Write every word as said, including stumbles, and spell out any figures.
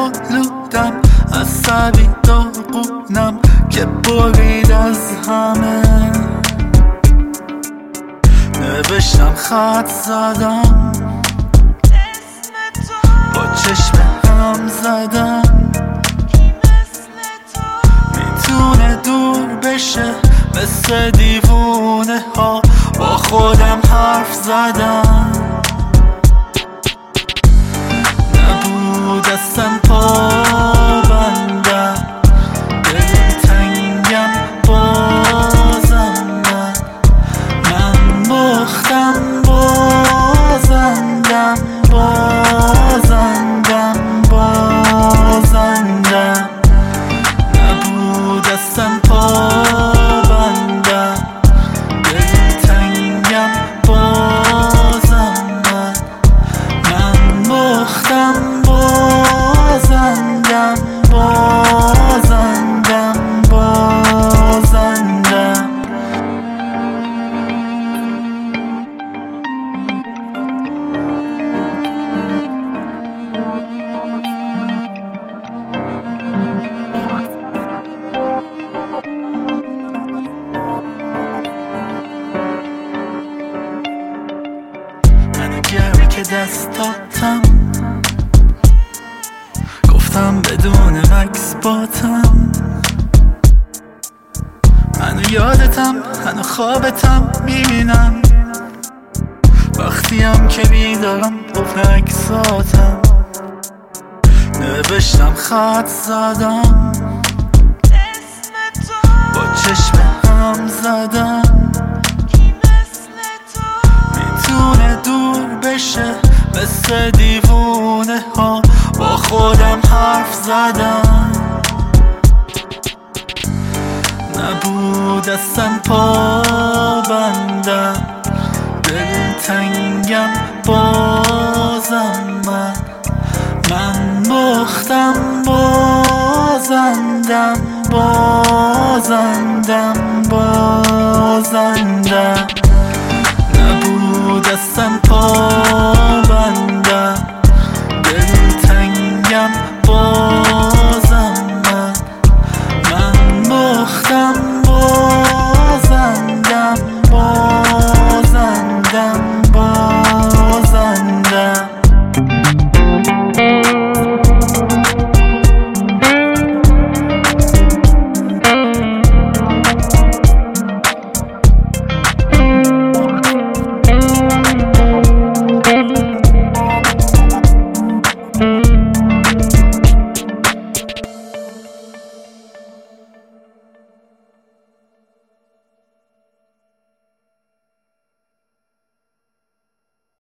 آلودم، عصبی داغونم که برید از همه. نوشتم خط زدم، با چشم هم زدم، میتونه دور بشه مثل دیوونه ها. با خودم حرف زدم، نبود اصلا پابندم، دلتنگم بازم من، من باختم بازندم، بازندم بازندم، نبود اصلا پابندم، دلتنگم بازم من، من باختم بازندم، بازندم بازندم. منو گرمی که دست دادم، گفتم بدون مکس باتم، منو یادتم، منو خوابتم میبینم، وقتی هم که بیدارم قفل عکساتم. نوشتم خط زدم، با چشم هم زدم، میتونه دور بشه مثل دیوونه ها. با خودم حرف زدم، نبود اصلا پابندم، دلتنگم بازم من، من باختم بازندم، بازندم بازندم.